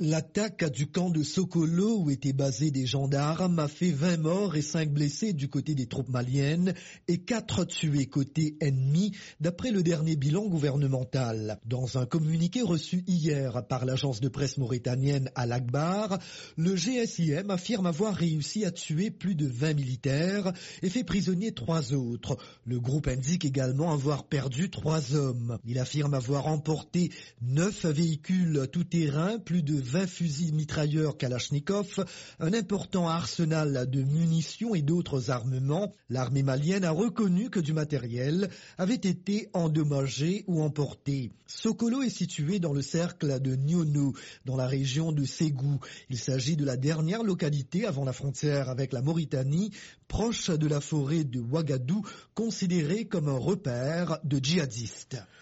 L'attaque du camp de Sokolo où étaient basés des gendarmes a fait 20 morts et 5 blessés du côté des troupes maliennes et 4 tués côté ennemi d'après le dernier bilan gouvernemental. Dans un communiqué reçu hier par l'agence de presse mauritanienne Al Akhbar, le GSIM affirme avoir réussi à tuer plus de 20 militaires et fait prisonnier 3 autres. Le groupe indique également avoir perdu 3 hommes. Il affirme avoir emporté 9 véhicules tout-terrain, plus de 20 fusils mitrailleurs Kalachnikov, un important arsenal de munitions et d'autres armements. L'armée malienne a reconnu que du matériel avait été endommagé ou emporté. Sokolo est situé dans le cercle de Nyono, dans la région de Ségou. Il s'agit de la dernière localité avant la frontière avec la Mauritanie, proche de la forêt de Ouagadou, considérée comme un repère de djihadistes.